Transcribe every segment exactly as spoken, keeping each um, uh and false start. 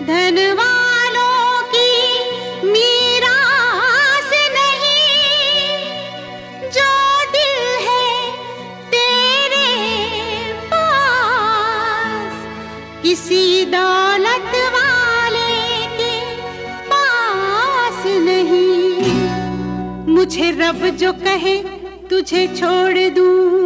धन वालों की मीरास नहीं, जो दिल है तेरे पास किसी दौलत वाले के पास नहीं। मुझे रब जो कहे तुझे छोड़ दूं,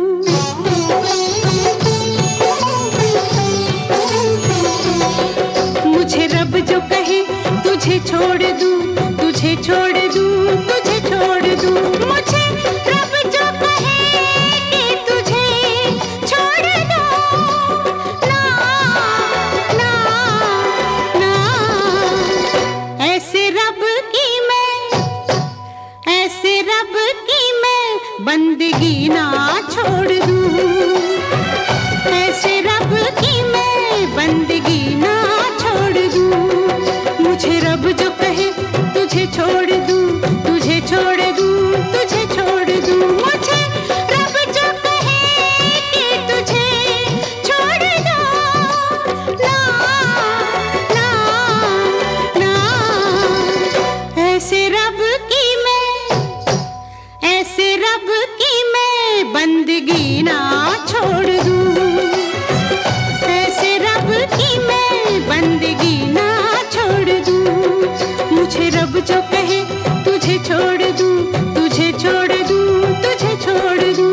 मुझे रब जो कहे तुझे छोड़ दूं, तुझे छोड़ दूं, तुझे छोड़ दूं। मुझे रब जो कहे कि तुझे छोड़ दूं, ना ना ना, ऐसे रब की मैं, ऐसे रब की मैं बंदगी ना छोड़ दूं, ऐसे रब की मैं बंदगी ना छोड़ दूं। मुझे रब जो कहे तुझे छोड़ दूं, तुझे छोड़ दूं, तुझे छोड़ दूं। मुझे रब जो कहे कि तुझे छोड़ दूं, ना ना ना, ऐसे रब की मैं, ऐसे रब की मैं बंदगी ना छोड़ दूं, ऐसे रब की मैं बंदगी ना छोड़ दूं। मुझे रब जो कहे तुझे छोड़ दूं, तुझे छोड़ दूं, तुझे छोड़ दूं।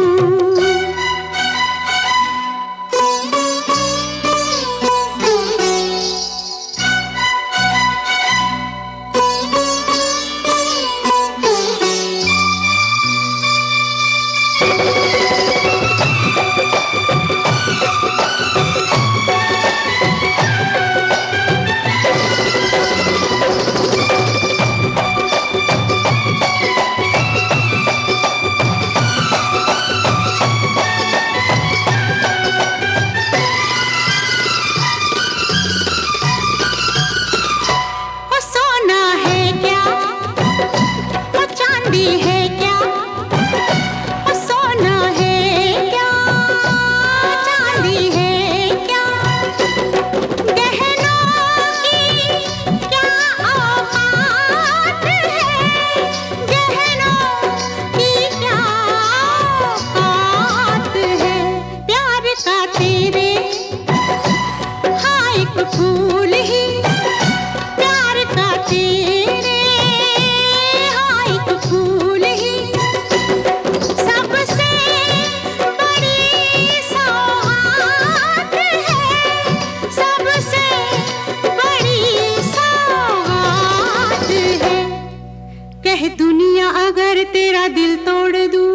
फूल ही प्यार का तेरे, हाँ एक फूल ही सबसे बड़ी सौगात है, सबसे बड़ी सौगात है। कह दुनिया अगर तेरा दिल तोड़ दूं,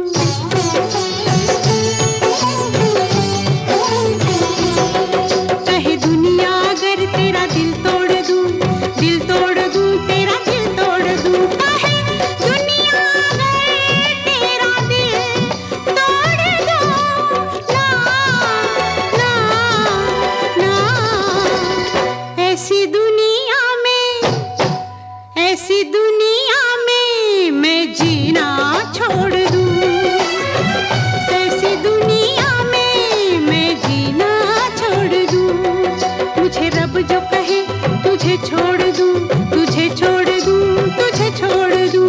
ऐसी दुनिया में, ऐसी दुनिया में मैं जीना छोड़ दूं, ऐसी दुनिया में मैं जीना छोड़ दूं। मुझे रब जो कहे तुझे छोड़ दूं, तुझे छोड़ दूं, तुझे छोड़ दूं।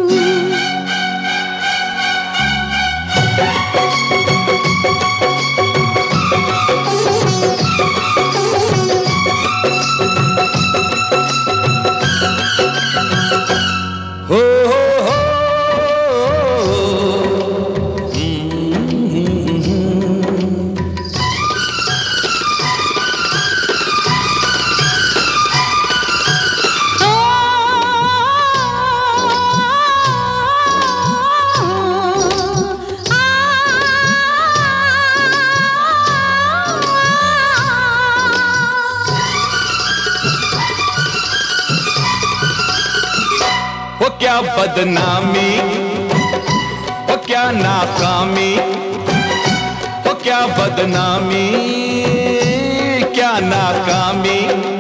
वो क्या बदनामी, वो क्या नाकामी, वो क्या बदनामी, क्या नाकामी।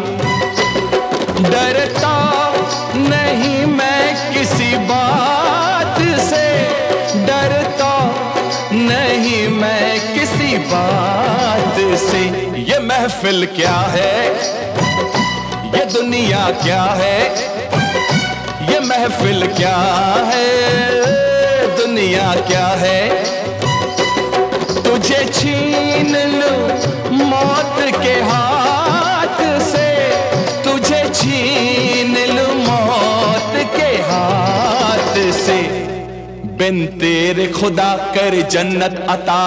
डरता नहीं मैं किसी बात से, डरता नहीं मैं किसी बात से। ये महफिल क्या है, ये दुनिया क्या है, ये महफिल क्या है, दुनिया क्या है। तुझे छीन लूं मौत के हाथ से, तुझे छीन लूं मौत के हाथ से, बिन तेरे खुदा कर जन्नत अता।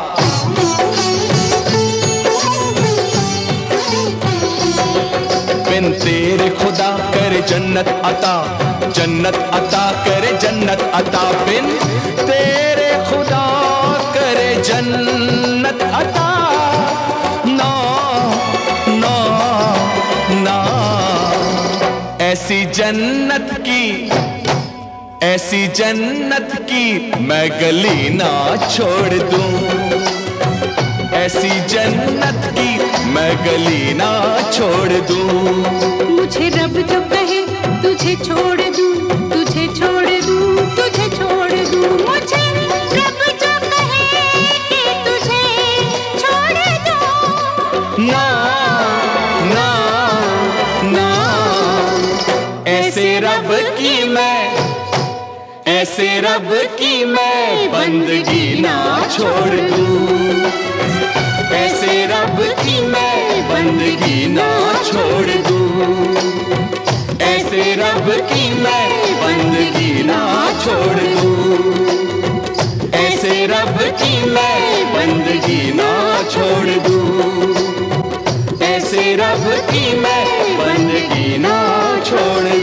बिन तेरे खुदा कर जन्नत अता, जन्नत अता करे जन्नत अता। बिन तेरे खुदा करे जन्नत अता। ना ना ना, ऐसी जन्नत की, ऐसी जन्नत की मैं गली ना छोड़ दूं, ऐसी जन्नत की मैं गली ना छोड़ दूं। मुझे रब जो कहे तुझे छोड़ दूं, तुझे छोड़ दूं, तुझे छोड़ दूं। मुझे रब जो कहे कि तुझे छोड़ दूं। ना ना ना, ऐसे रब की मैं, ऐसे रब की मैं बंदगी ना छोड़ दूं, ऐसे रब की मैं बंदगी ना छोड़ दूं, ऐसे रब की मैं बंदगी ना छोड़ दूं, ऐसे रब की मैं बंदगी ना छोड़ दूं, ऐसे रब की मैं बंदगी ना छोड़